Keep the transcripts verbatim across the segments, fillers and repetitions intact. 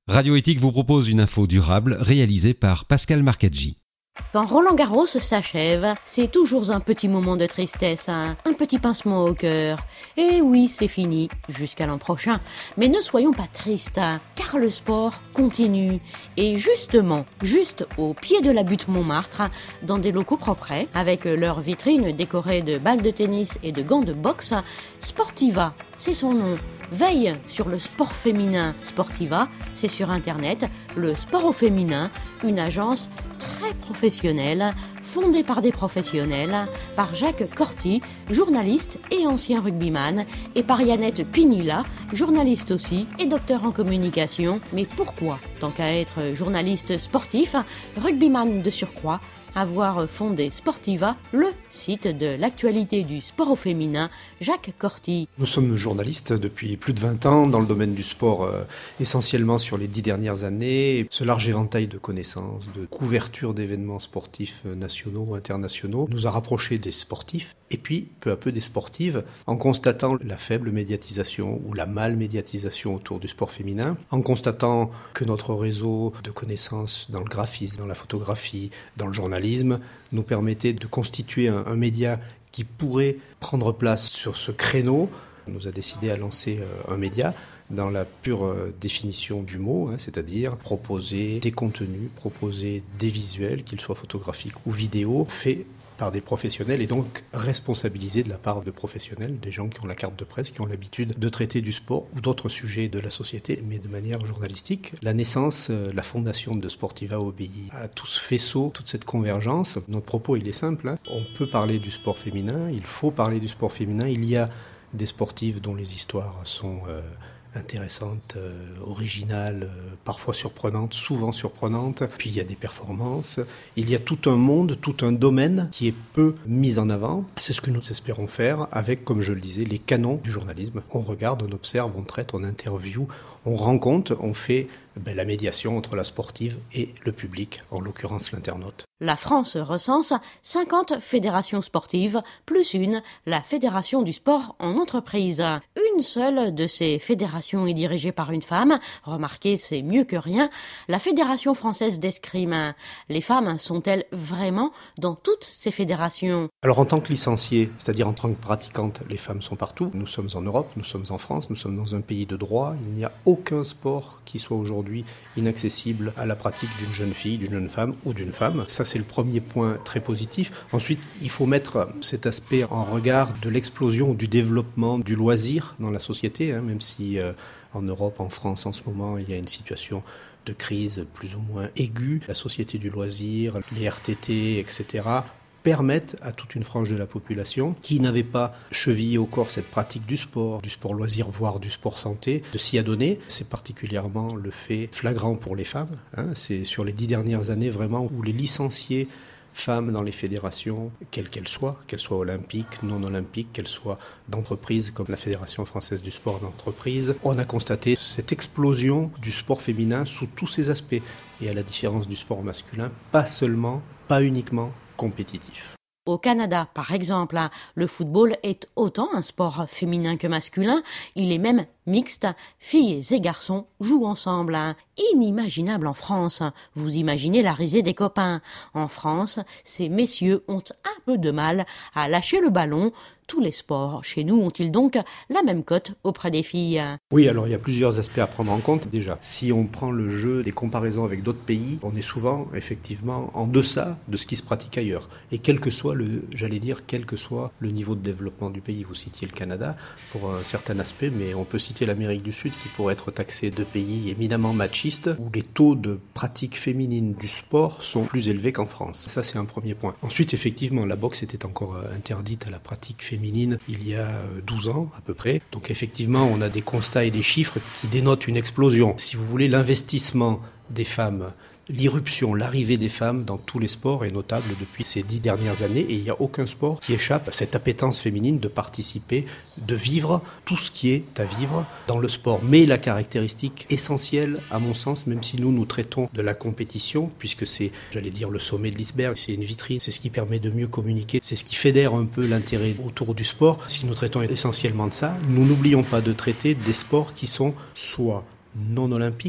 Radio Éthique vous propose une info durable réalisée par Pascal Marcaggi. Quand Roland Garros s'achève, c'est toujours un petit moment de tristesse, hein, un petit pincement au cœur. Et oui, c'est fini, jusqu'à l'an prochain. Mais ne soyons pas tristes, hein, car le sport continue. Et justement, juste au pied de la butte Montmartre, dans des locaux propres, avec leurs vitrines décorées de balles de tennis et de gants de boxe, Sportiva, c'est son nom, veille sur le sport féminin. Sportiva, c'est sur Internet, le sport au féminin, une agence très professionnelle, fondée par des professionnels, par Jacques Corti, journaliste et ancien rugbyman, et par Yannette Pinilla, journaliste aussi et docteur en communication. Mais pourquoi, tant qu'à être journaliste sportif, rugbyman de surcroît, avoir fondé Sportiva, le site de l'actualité du sport au féminin, Jacques Corti. Nous sommes journalistes depuis plus de vingt ans dans le domaine du sport, euh, essentiellement sur les dix dernières années. Ce large éventail de connaissances, de couverture d'événements sportifs nationaux ou internationaux nous a rapprochés des sportifs et puis peu à peu des sportives, en constatant la faible médiatisation ou la mal-médiatisation autour du sport féminin, en constatant que notre réseau de connaissances dans le graphisme, dans la photographie, dans le journalisme, nous permettait de constituer un, un média qui pourrait prendre place sur ce créneau. On nous a décidé à lancer euh, un média dans la pure euh, définition du mot, hein, c'est-à-dire proposer des contenus, proposer des visuels, qu'ils soient photographiques ou vidéo, faits par des professionnels et donc responsabilisés de la part de professionnels, des gens qui ont la carte de presse, qui ont l'habitude de traiter du sport ou d'autres sujets de la société, mais de manière journalistique. La naissance, la fondation de Sportiva obéit à tout ce faisceau, toute cette convergence. Notre propos, il est simple, hein. On peut parler du sport féminin, il faut parler du sport féminin. Il y a des sportives dont les histoires sont euh, intéressantes, euh, originales, euh, parfois surprenantes, souvent surprenantes. Puis il y a des performances. Il y a tout un monde, tout un domaine qui est peu mis en avant. C'est ce que nous espérons faire avec, comme je le disais, les canons du journalisme. On regarde, on observe, on traite, on interviewe, on rencontre, on fait ben, la médiation entre la sportive et le public, en l'occurrence l'internaute. La France recense cinquante fédérations sportives, plus une, la Fédération du sport en entreprise. Une seule de ces fédérations est dirigée par une femme. Remarquez, c'est mieux que rien. La Fédération française d'escrime. Les femmes sont-elles vraiment dans toutes ces fédérations ? Alors en tant que licenciée, c'est-à-dire en tant que pratiquante, les femmes sont partout. Nous sommes en Europe, nous sommes en France, nous sommes dans un pays de droit. Il n'y a aucun sport qui soit aujourd'hui inaccessible à la pratique d'une jeune fille, d'une jeune femme ou d'une femme. Ça, c'est le premier point très positif. Ensuite, il faut mettre cet aspect en regard de l'explosion, du développement du loisir dans la société, hein, même si euh, en Europe, en France, en ce moment, il y a une situation de crise plus ou moins aiguë. La société du loisir, les R T T, et cetera permettent à toute une frange de la population qui n'avait pas chevillé au corps cette pratique du sport, du sport loisir, voire du sport santé, de s'y adonner. C'est particulièrement le fait flagrant pour les femmes. Hein. C'est sur les dix dernières années vraiment où les licenciés femmes dans les fédérations, quelles qu'elles soient, qu'elles soient olympiques, non olympiques, qu'elles soient d'entreprises comme la Fédération française du sport d'entreprise, on a constaté cette explosion du sport féminin sous tous ses aspects. Et à la différence du sport masculin, pas seulement, pas uniquement compétitif. Au Canada, par exemple, le football est autant un sport féminin que masculin. Il est même mixte. Filles et garçons jouent ensemble. Inimaginable en France. Vous imaginez la risée des copains. En France, ces messieurs ont un peu de mal à lâcher le ballon. Tous les sports chez nous ont-ils donc la même cote auprès des filles ? Oui, alors il y a plusieurs aspects à prendre en compte. Déjà, si on prend le jeu des comparaisons avec d'autres pays, on est souvent effectivement en deçà de ce qui se pratique ailleurs. Et quel que soit le, j'allais dire, quel que soit le niveau de développement du pays, vous citiez le Canada pour un certain aspect, mais on peut citer l'Amérique du Sud qui pourrait être taxée de pays éminemment machistes où les taux de pratique féminine du sport sont plus élevés qu'en France. Ça, c'est un premier point. Ensuite, effectivement, la boxe était encore interdite à la pratique féminine féminine il y a douze ans à peu près. Donc effectivement, on a des constats et des chiffres qui dénotent une explosion. Si vous voulez, l'investissement des femmes, l'irruption, l'arrivée des femmes dans tous les sports est notable depuis ces dix dernières années et il n'y a aucun sport qui échappe à cette appétence féminine de participer, de vivre tout ce qui est à vivre dans le sport. Mais la caractéristique essentielle, à mon sens, même si nous nous traitons de la compétition, puisque c'est, j'allais dire, le sommet de l'iceberg, c'est une vitrine, c'est ce qui permet de mieux communiquer, c'est ce qui fédère un peu l'intérêt autour du sport. Si nous traitons essentiellement de ça, nous n'oublions pas de traiter des sports qui sont soit non olympiques,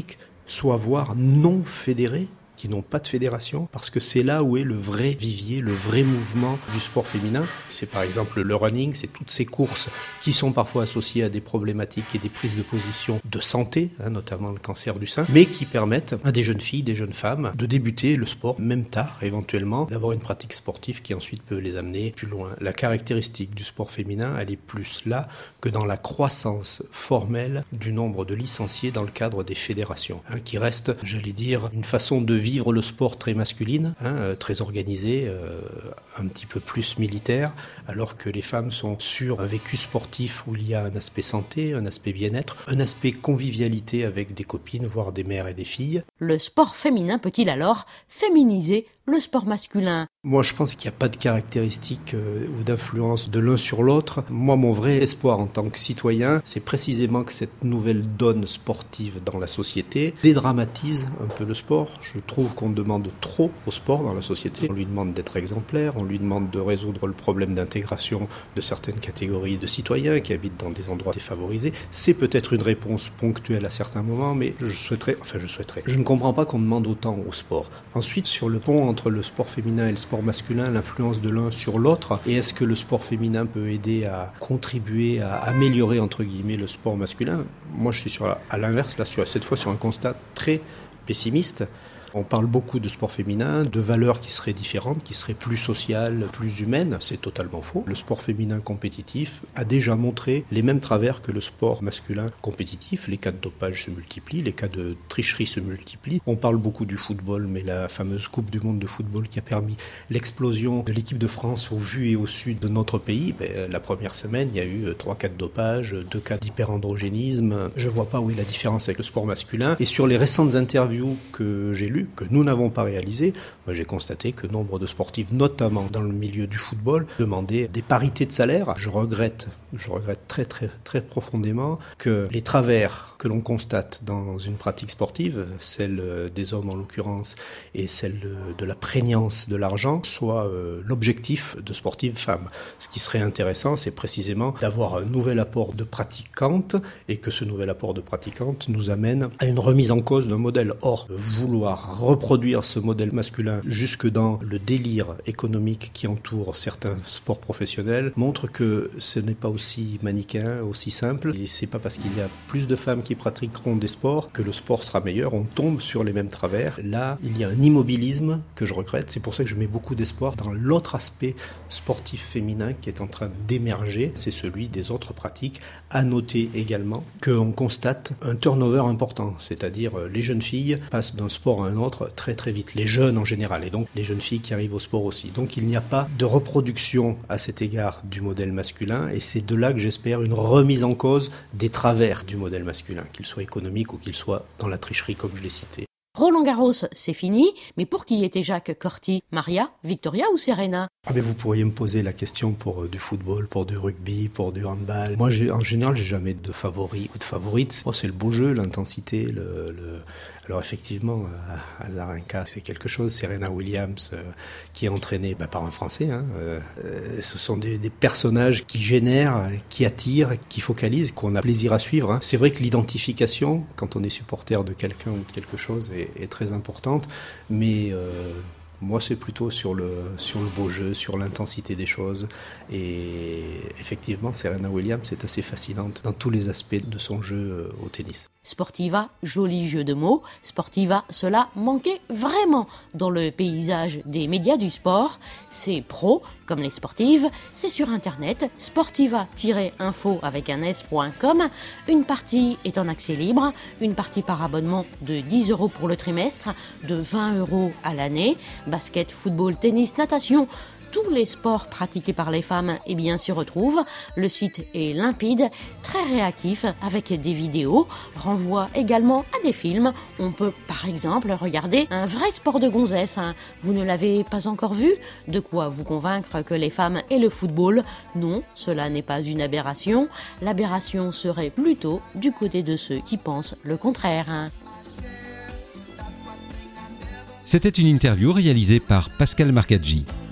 soit voire non fédérées, qui n'ont pas de fédération, parce que c'est là où est le vrai vivier, le vrai mouvement du sport féminin. C'est par exemple le running, c'est toutes ces courses qui sont parfois associées à des problématiques et des prises de position de santé, hein, notamment le cancer du sein, mais qui permettent à des jeunes filles, des jeunes femmes de débuter le sport, même tard éventuellement, d'avoir une pratique sportive qui ensuite peut les amener plus loin. La caractéristique du sport féminin, elle est plus là que dans la croissance formelle du nombre de licenciés dans le cadre des fédérations, hein, qui reste, j'allais dire, une façon de vivre le sport très masculine, hein, très organisé, euh, un petit peu plus militaire, alors que les femmes sont sur un vécu sportif où il y a un aspect santé, un aspect bien-être, un aspect convivialité avec des copines, voire des mères et des filles. Le sport féminin peut-il alors féminiser le sport masculin ? Moi, je pense qu'il n'y a pas de caractéristiques euh, ou d'influence de l'un sur l'autre. Moi, mon vrai espoir en tant que citoyen, c'est précisément que cette nouvelle donne sportive dans la société dédramatise un peu le sport. Je trouve qu'on demande trop au sport dans la société. On lui demande d'être exemplaire, on lui demande de résoudre le problème d'intégration de certaines catégories de citoyens qui habitent dans des endroits défavorisés. C'est peut-être une réponse ponctuelle à certains moments, mais je souhaiterais, enfin je souhaiterais, je ne comprends pas qu'on demande autant au sport. Ensuite, sur le pont entre le sport féminin et le sport masculin, l'influence de l'un sur l'autre, et est-ce que le sport féminin peut aider à contribuer à améliorer entre guillemets le sport masculin ? Moi, je suis sur la, à l'inverse, là, sur, cette fois sur un constat très pessimiste. On parle beaucoup de sport féminin, de valeurs qui seraient différentes, qui seraient plus sociales, plus humaines. C'est totalement faux. Le sport féminin compétitif a déjà montré les mêmes travers que le sport masculin compétitif. Les cas de dopage se multiplient, les cas de tricherie se multiplient. On parle beaucoup du football, mais la fameuse Coupe du monde de football qui a permis l'explosion de l'équipe de France au vu et au sud de notre pays, ben, la première semaine, il y a eu trois cas de dopage, deux cas d'hyperandrogénisme. Je vois pas où est la différence avec le sport masculin. Et sur les récentes interviews que j'ai lues, que nous n'avons pas réalisé, moi j'ai constaté que nombre de sportifs, notamment dans le milieu du football, demandaient des parités de salaire. Je regrette, je regrette très très très profondément que les travers que l'on constate dans une pratique sportive, celle des hommes en l'occurrence et celle de la prégnance de l'argent, soient euh, l'objectif de sportives femmes. Ce qui serait intéressant, c'est précisément d'avoir un nouvel apport de pratiquantes et que ce nouvel apport de pratiquantes nous amène à une remise en cause d'un modèle. Or, vouloir reproduire ce modèle masculin jusque dans le délire économique qui entoure certains sports professionnels montre que ce n'est pas aussi manichéen, aussi simple. Et c'est pas parce qu'il y a plus de femmes qui pratiqueront des sports que le sport sera meilleur. On tombe sur les mêmes travers. Là, il y a un immobilisme que je regrette. C'est pour ça que je mets beaucoup d'espoir dans l'autre aspect sportif féminin qui est en train d'émerger. C'est celui des autres pratiques. À noter également qu'on constate un turnover important, c'est-à-dire les jeunes filles passent d'un sport à un autre très très vite, les jeunes en général, et donc les jeunes filles qui arrivent au sport aussi. Donc il n'y a pas de reproduction à cet égard du modèle masculin, et c'est de là que j'espère une remise en cause des travers du modèle masculin, qu'il soit économique ou qu'il soit dans la tricherie comme je l'ai cité. Roland Garros, c'est fini, mais pour qui était Jacques Corti ? Maria, Victoria ou Serena ? Ah ben vous pourriez me poser la question pour euh, du football, pour du rugby, pour du handball. Moi, j'ai, en général, j'ai jamais de favori ou de favorite. Moi, c'est le beau jeu, l'intensité, le... le... Alors effectivement, euh, Azarenka, c'est quelque chose. Serena Williams, euh, qui est entraînée bah, par un Français. Hein, euh, ce sont des, des personnages qui génèrent, qui attirent, qui focalisent, qu'on a plaisir à suivre. Hein. C'est vrai que l'identification, quand on est supporter de quelqu'un ou de quelque chose, est, est très importante, mais... Euh, Moi, c'est plutôt sur le, sur le beau jeu, sur l'intensité des choses. Et effectivement, Serena Williams est assez fascinante dans tous les aspects de son jeu au tennis. Sportiva, joli jeu de mots. Sportiva, cela manquait vraiment dans le paysage des médias du sport. C'est pro, comme les sportives. C'est sur Internet, sportiva-info avec un s.com. Une partie est en accès libre. Une partie par abonnement de dix euros pour le trimestre, de vingt euros à l'année. Basket, football, tennis, natation, tous les sports pratiqués par les femmes eh bien, s'y retrouvent. Le site est limpide, très réactif, avec des vidéos, renvoie également à des films. On peut par exemple regarder un vrai sport de gonzesse. Hein. Vous ne l'avez pas encore vu ? De quoi vous convaincre que les femmes et le football ? Non, cela n'est pas une aberration. L'aberration serait plutôt du côté de ceux qui pensent le contraire. Hein. C'était une interview réalisée par Pascal Marcaggi.